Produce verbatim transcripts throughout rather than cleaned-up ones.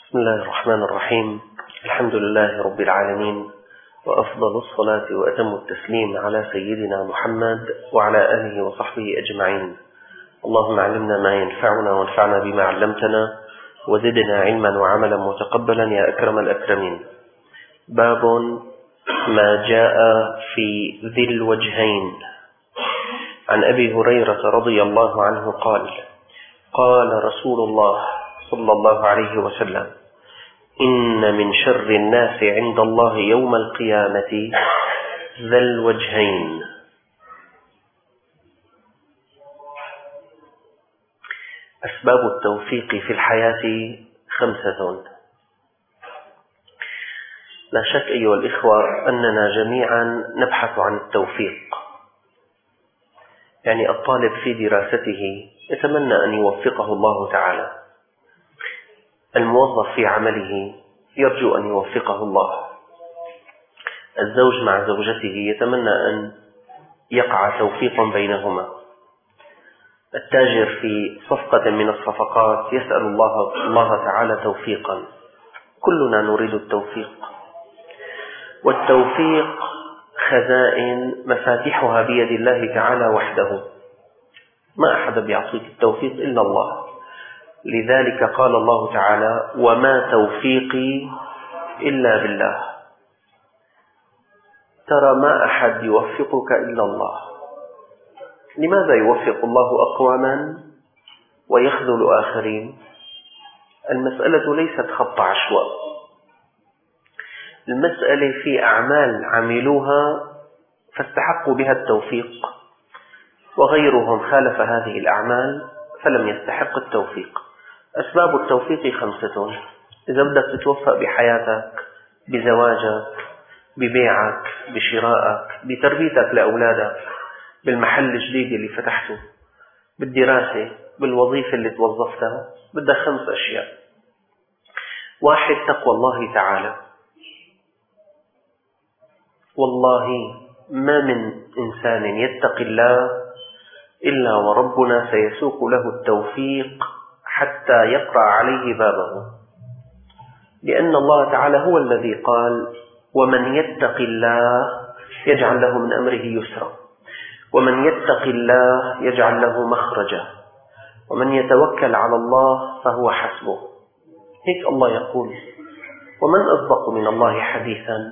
بسم الله الرحمن الرحيم. الحمد لله رب العالمين، وأفضل الصلاة وأتم التسليم على سيدنا محمد وعلى آله وصحبه أجمعين. اللهم علمنا ما ينفعنا وانفعنا بما علمتنا وزدنا علما وعملا متقبلا يا أكرم الأكرمين. باب ما جاء في ذي الوجهين. عن أبي هريرة رضي الله عنه قال: قال رسول الله صلى الله عليه وسلم: إن من شر الناس عند الله يوم القيامة ذا الوجهين. أسباب التوفيق في الحياة خمسة. لا شك أيها الإخوة أننا جميعا نبحث عن التوفيق، يعني الطالب في دراسته يتمنى أن يوفقه الله تعالى، الموظف في عمله يرجو أن يوفقه الله، الزوج مع زوجته يتمنى أن يقع توفيق بينهما، التاجر في صفقة من الصفقات يسأل الله, الله تعالى توفيقا. كلنا نريد التوفيق، والتوفيق خزائن مفاتيحها بيد الله تعالى وحده، ما أحد بيعطيك التوفيق إلا الله. لذلك قال الله تعالى: وما توفيقي إلا بالله. ترى ما أحد يوفقك إلا الله. لماذا يوفق الله أقواما ويخذل آخرين؟ المسألة ليست خط عشواء، المسألة في أعمال عملوها فاستحقوا بها التوفيق، وغيرهم خالف هذه الأعمال فلم يستحق التوفيق. أسباب التوفيق خمسة. إذا بدك تتوفق بحياتك، بزواجك، ببيعك، بشرائك، بتربيتك لأولادك، بالمحل الجديد اللي فتحته، بالدراسة، بالوظيفة اللي توظفتها، بدك خمس أشياء. واحد: تقوى الله تعالى. والله ما من إنسان يتقي الله إلا وربنا سيسوق له التوفيق حتى يقرأ عليه بابه، لأن الله تعالى هو الذي قال: ومن يتق الله يجعل له من أمره يسرا، ومن يتق الله يجعل له مخرجا، ومن يتوكل على الله فهو حسبه. هيك الله يقول، ومن أصدق من الله حديثا.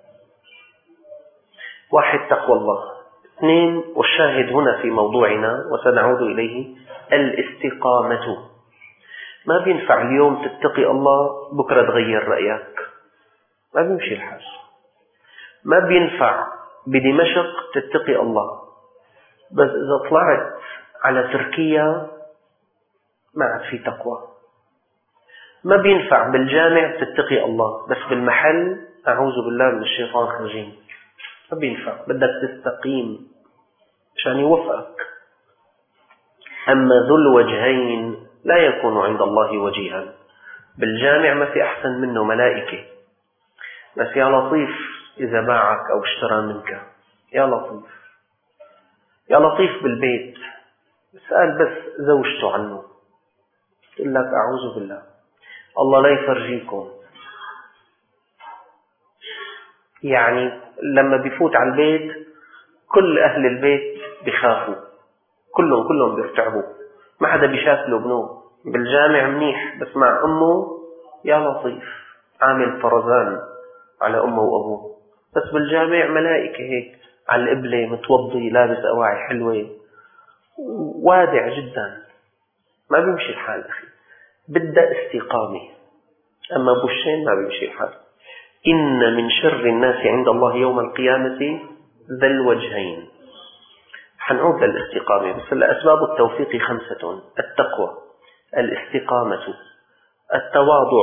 واحد: تقوى الله. اثنين، والشاهد هنا في موضوعنا وسنعود إليه: الاستقامة. ما بينفع اليوم تتقي الله بكرة تغير رأيك، ما بيمشي الحال. ما بينفع بدمشق تتقي الله، بس إذا طلعت على تركيا ما عاد في تقوى. ما بينفع بالجامع تتقي الله، بس بالمحل أعوذ بالله من الشيطان الرجيم. ما بينفع، بدك تستقيم عشان يوفقك. أما ذو الوجهين لا يكون عند الله وجيها. بالجامع ما في أحسن منه ملائكة، بس يا لطيف إذا باعك أو اشترى منك، يا لطيف. يا لطيف بالبيت، اسأل بس زوجته عنه، يقول لك أعوذ بالله، الله لا يفرجيكم. يعني لما بيفوت على البيت كل أهل البيت بيخافوا، كلهم كلهم بيرتعبوا، ما حدا بيشاف له ابنه. بالجامع منيح، بس مع أمه يا لطيف عامل فرزان على أمه وأبوه. بس بالجامع ملائكة هيك على القبلة، متوضي، لابس أواعي حلوة، وادع جدا. ما بيمشي الحال أخي، بدأ استقامة. أما بوشين ما بيمشي الحال. إن من شر الناس عند الله يوم القيامة ذا الوجهين. حنعود للاستقامة، بس الأسباب التوفيق خمسة: التقوى، الاستقامة، التواضع.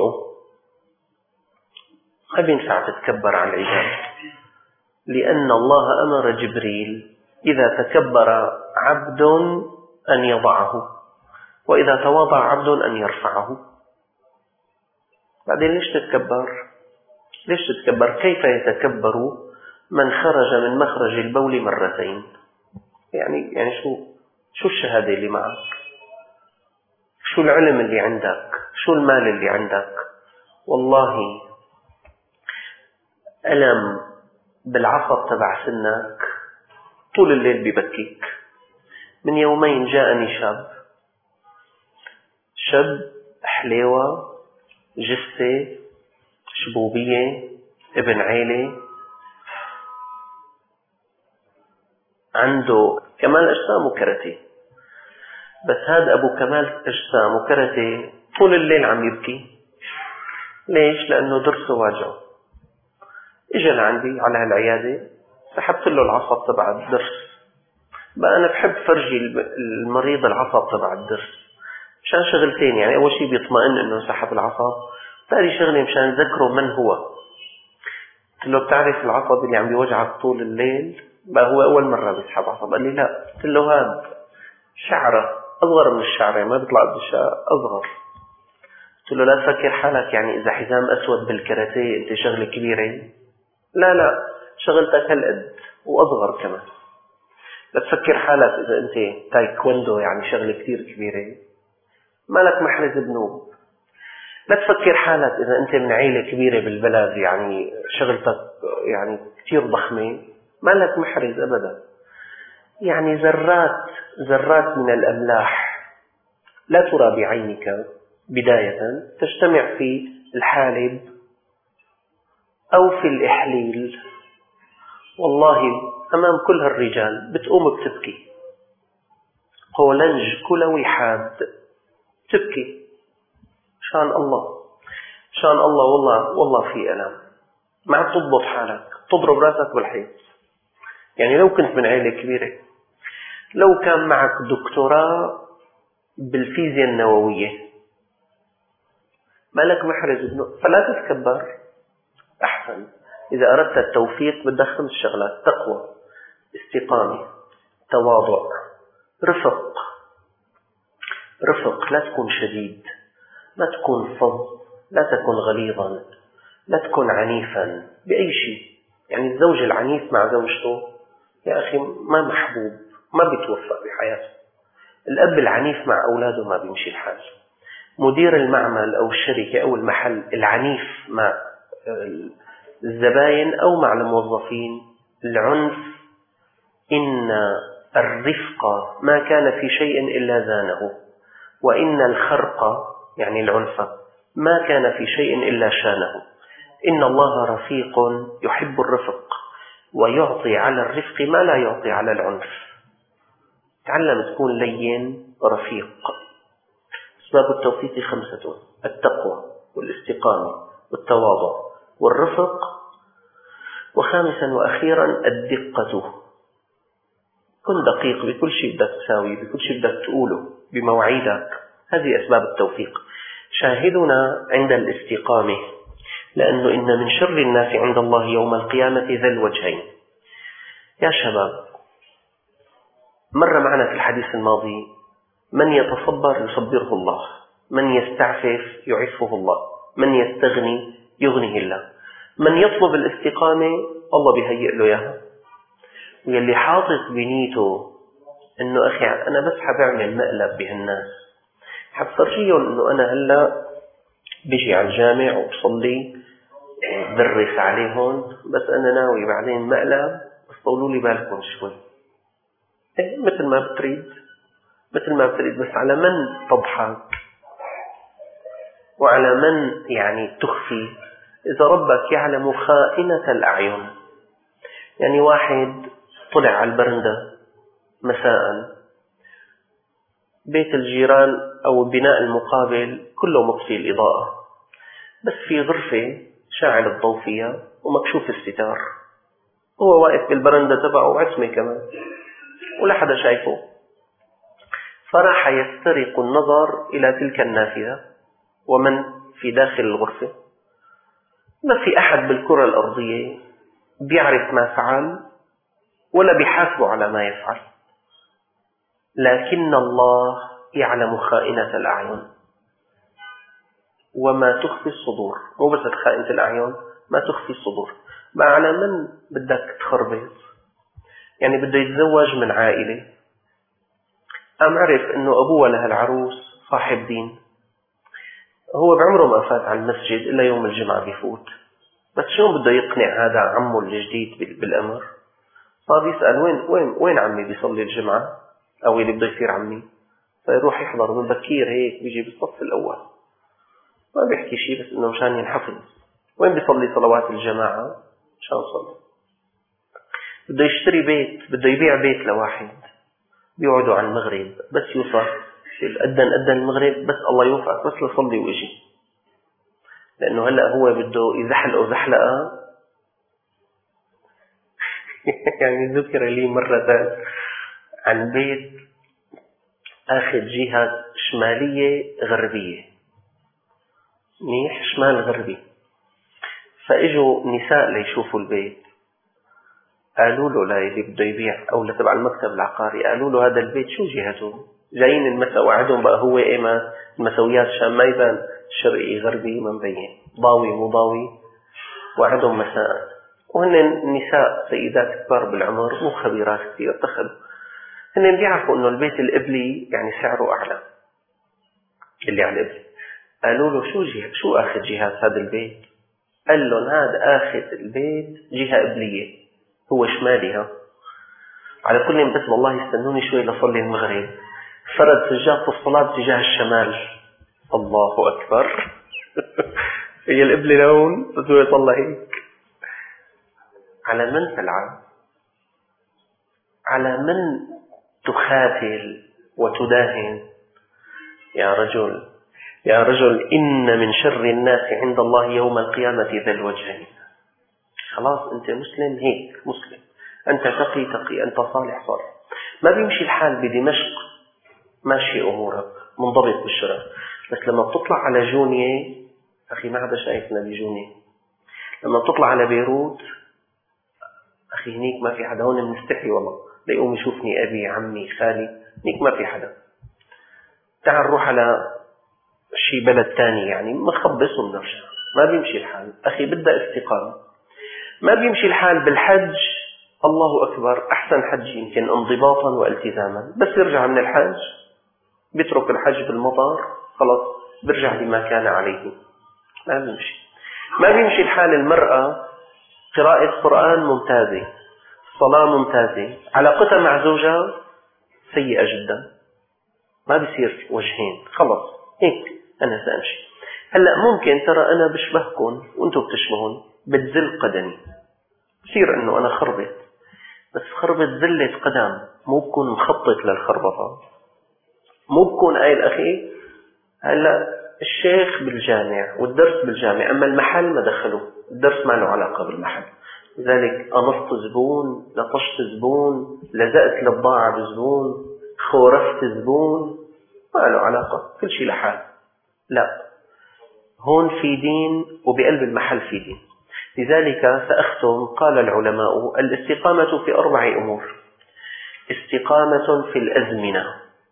ما بينفع تتكبر على العباد، لأن الله أمر جبريل إذا تكبر عبد أن يضعه، وإذا تواضع عبد أن يرفعه. بعدين ليش تتكبر؟ ليش تتكبر؟ كيف يتكبر من خرج من مخرج البول مرتين؟ يعني يعني شو شو الشهادة اللي معك؟ شو العلم اللي عندك؟ شو المال اللي عندك؟ والله ألم بالعصب تبع سنك طول الليل ببكيك. من يومين جاءني شاب شاب حليوة، جثة، شبوبية، ابن عيلة، عنده كمال أجسام وكرتي. بس هذا أبو كمال أجسام وكرتي طول الليل عم يبكي. ليش؟ لأنه درسه واجعه. إجا لعندي على هالعيادة، سحبت له العصب تبع الدرس. بقى أنا بحب فرجي المريض العصب تبع الدرس مشان شغلتين. يعني أول شيء بيطمئن إنه سحب العصب، ثاني شغلة مشان ذكره من هو. قلت له بتعرف العصب اللي عم بيوجعك طول الليل؟ بقى هو أول مرة بيسحب عصب. قال لي لا. قلت له هاد شعرة أصغر من الشعرة، ما بيطلع قد الشعر، أصغر. قلت له لا تفكر حالك يعني إذا حزام أسود بالكاراتيه أنت شغلة كبيرة. لا لا، شغلتك هالقد وأصغر كمان. لا تفكر حالك إذا أنت تايكوندو يعني شغلة كتير كبيرة، مالك محرز بنوب. لا تفكر حالك إذا أنت من عيلة كبيرة بالبلد يعني شغلتك يعني كتير ضخمة، مالك محرز أبدا. يعني ذرات ذرات من الأملاح لا ترى بعينك بداية، تجتمع في الحالب أو في الإحليل، والله أمام كل هالرجال بتقوم بتبكي. قولنج كلوي حاد تبكي شان الله شان الله. والله والله في ألم، ما عم تضبط حالك، تضرب راسك بالحيط. يعني لو كنت من عائلة كبيرة، لو كان معك دكتوراه بالفيزياء النووية، مالك محرز ابنه، فلا تتكبر. أحسن إذا أردت التوفيق بدك خمس شغلات: تقوى، استقامة، تواضع، رفق. رفق، لا تكون شديد، لا تكون فظ، لا تكن غليظا، لا تكن عنيفا بأي شيء. يعني الزوج العنيف مع زوجته يا أخي ما محبوب، ما بيتوفق بحياته. الأب العنيف مع أولاده ما بيمشي الحال. مدير المعمل أو الشركة أو المحل العنيف مع الزباين أو مع الموظفين. العنف، إن الرفق ما كان في شيء إلا زانه، وإن الخرق يعني العنف ما كان في شيء إلا شانه. إن الله رفيق يحب الرفق ويعطي على الرفق ما لا يعطي على العنف. تعلم تكون لين رفيق. أسباب التوفيق خمسة: التقوى والإستقامة والتواضع والرفق. وخامسا وأخيرا الدقة. كن دقيق بكل شيء بدك تساوي، بكل شيء بدك تقوله، بمواعيدك. هذه أسباب التوفيق. شاهدنا عند الاستقامة، لأنه إن من شر الناس عند الله يوم القيامة ذا الوجهين. يا شباب، مر معنا في الحديث الماضي: من يتصبر يصبره الله، من يستعفف يعفه الله، من يستغني يغنيه الله. من يطلب الاستقامة الله بيهيئ له إياها. واللي حاطط بنيته إنه أخي أنا بس حبعمل مقلب بهالناس، حبفرجيهم إنه أنا هلا بيجي على الجامع وبصلي درس عليهم، بس أنا ناوي بعدين مقلب، بس طولوا لي بالكم شوي. إيه مثل ما بتريد مثل ما بتريد بس على من تضحك وعلى من يعني تخفي؟ إذا ربك يعلم خائنة الأعين. يعني واحد طلع على البرندة مساء، بيت الجيران أو البناء المقابل كله مطفي الإضاءة، بس في غرفة شاعل الضوء فيها ومكشوف الستار. هو واقف بالبرندة تبعه وعتمة كمان ولا حدا شايفه، فراح يسترق النظر إلى تلك النافذة ومن في داخل الغرفة. ما في أحد بالكرة الأرضية بيعرف ما فعل ولا بيحاسبه على ما يفعل، لكن الله يعلم خائنة الأعين وما تخفي الصدور. مو بس خائنة الأعين، ما تخفي الصدور. ما على من بدك تخربط؟ يعني بده يتزوج من عائلة، أم عرف أنه أبوه لهالعروس صاحب دين، هو بعمره ما فات على المسجد إلا يوم الجمعة بيفوت، بس شلون بده يقنع هذا عمه الجديد بالأمر؟ صار يسأل وين وين وين عمي بيصلي الجمعة أو اللي بده يصير عمي، فيروح يحضر من بكير هيك بيجي بالصف الأول، ما بيحكي شيء بس إنه مشان ينحفظ. وين بيصلي صلوات الجماعة؟ مشان صلي. بده يشتري بيت، بده يبيع بيت لواحد، بيقعدوا على المغرب بس يوصل أدن أدن المغرب بس الله يوفقك بس لصلي ويجي، لأنه هلأ هو بده يزحلقه زحلقة. يعني ذكر لي مرة عن بيت أخذ جهة شمالية غربية، منيح شمال غربي، فإجوا نساء ليشوفوا البيت، قالوا له لا اللي بده يبيع أو لتبع المكتب العقاري، قالوا له هذا البيت شو جهته؟ جايين المساء وعدهم بقى هو إيما المسويات عشان ما يبان شرقي غربي ما مبين، ضاوي مضاوي، وعدهم مساء. وهن نساء سيدات كبار بالعمر مو خبيرات كثير، اتخذوا هن بيعرفوا انه البيت القبلي يعني سعره اعلى اللي على القبلي. قالوا له شو جهة شو اخذ جهات هذا البيت؟ قال لهم هذا اخذ البيت جهة قبلية، هو شمالي. ها على كل بس والله استنوني شوي لصلي المغرب، فرد سجادة الصلاة اتجاه الشمال. الله اكبر. هي القبلة لون بس هو يصلى هيك. على من تلعب؟ على من تخاتل وتداهن؟ يا رجل يا رجل إن من شر الناس عند الله يوم القيامة ذا الوجهين. خلاص أنت مسلم هيك مسلم، أنت تقي تقي، أنت صالح صالح. ما بيمشي الحال بدمشق ماشي أمورك منضبط بالشرع، بس لما بتطلع على جونية أخي ما حدا شايفنا بجونية، لما بتطلع على بيروت أخي هنيك ما في حدا، هون بنستحي والله ليقوم يشوفني أبي عمي خالي، هنيك ما في حدا. تعال نروح على شي بلد تاني يعني مخبص ونرجع، ما بيمشي الحال أخي، بدها استقامة. ما بيمشي الحال بالحج، الله أكبر أحسن حج يمكن انضباطا والتزاما، بس يرجع من الحج بيترك الحج بالمطار خلاص بيرجع لما كان عليه. ما بيمشي. ما بيمشي الحال المرأة قراءة قرآن ممتازة، صلاة ممتازة، علاقتها مع زوجها سيئة جدا، ما بيصير وجهين خلاص هيك أنا سأمشي. هلأ ممكن ترى أنا بشبهكم وأنتم بتشبهون، بتزل قدمي، بصير أنه أنا خربت، بس خربت زلة قدم، مو بكون مخطط للخربطة، مو بكون قايل أخي هلأ الشيخ بالجامع والدرس بالجامع أما المحل ما دخلوه، الدرس ما له علاقة بالمحل، لذلك أنصت زبون، لطشت زبون، لزقت للبضاعة بزبون، خورفت زبون، ما له علاقة، كل شيء لحال. لا، هون في دين وبقلب المحل في دين. لذلك سأختم. قال العلماء الاستقامة في أربع أمور. استقامة في الأزمنة،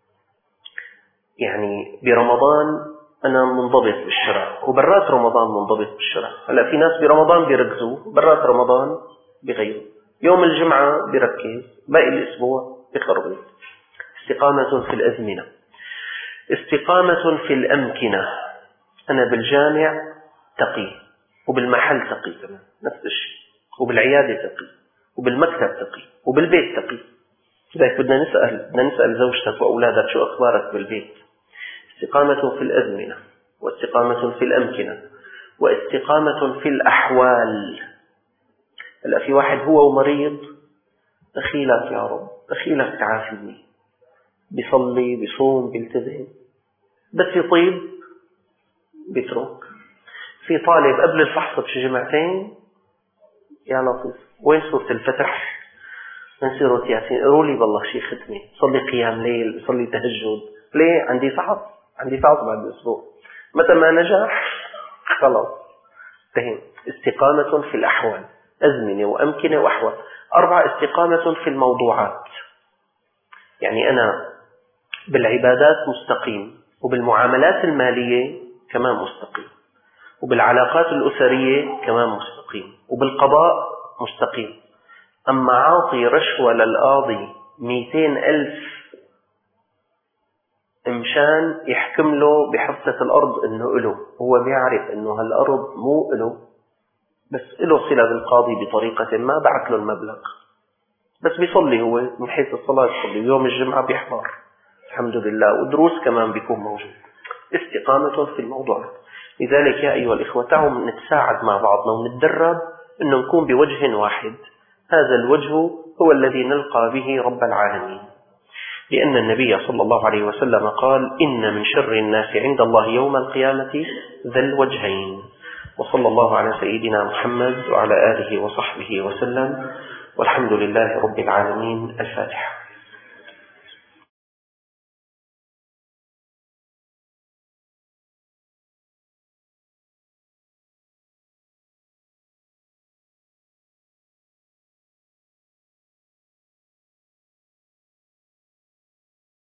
يعني برمضان أنا منضبط بالشرع وبرات رمضان منضبط بالشرع. هلا في ناس برمضان بيركزوا، برات رمضان بغيروا، يوم الجمعة بيركز، باقي الأسبوع بيخربط. استقامة في الأزمنة. استقامة في الأمكنة، أنا بالجامع تقي وبالمحل تقي كمان نفس الشيء، وبالعيادة تقي وبالمكتب تقي وبالبيت تقي. لذلك بدنا نسأل بدنا نسأل زوجتك وأولادك شو أخبارك بالبيت. استقامة في الأزمنة، واستقامة في الأمكنة، واستقامة في الأحوال. هلا في واحد هو ومريض دخيلك يا رب دخيلك تعافيني، بيصلي بيصوم بيلتزم، بس يطيب بيترك. في طالب قبل الفحص بشي جمعتين يا لطيف وين سورة الفتح من سورة ياسين، قولوا لي بالله شي ختمة، صلي قيام ليل صلي تهجد. ليه؟ عندي فحص عندي فحص بعد أسبوع. متى ما نجح خلاص انتهينا. استقامة في الأحوال، أزمنة وأمكنة وأحوال. أربعة، استقامة في الموضوعات، يعني أنا بالعبادات مستقيم، وبالمعاملات المالية كمان مستقيم، وبالعلاقات الأسرية كمان مستقيم، وبالقضاء مستقيم. أما عاطي رشوة للقاضي مئتين ألف مشان يحكم له بحصة الأرض إنه إله. هو بيعرف إنه هالأرض مو إله، بس إله صلة بالقاضي بطريقة ما، بعت له المبلغ، بس بيصلي هو من حيث الصلاة، يصلي يوم الجمعة بيحضر الحمد لله، ودروس كمان بيكون موجود. استقامة في الموضوع. لذلك يا أيها الإخوة تعالوا نتساعد مع بعضنا ونتدرب أنه نكون بوجه واحد. هذا الوجه هو الذي نلقى به رب العالمين، لأن النبي صلى الله عليه وسلم قال: إن من شر الناس عند الله يوم القيامة ذا الوجهين. وصلى الله على سيدنا محمد وعلى آله وصحبه وسلم، والحمد لله رب العالمين. الفاتحة.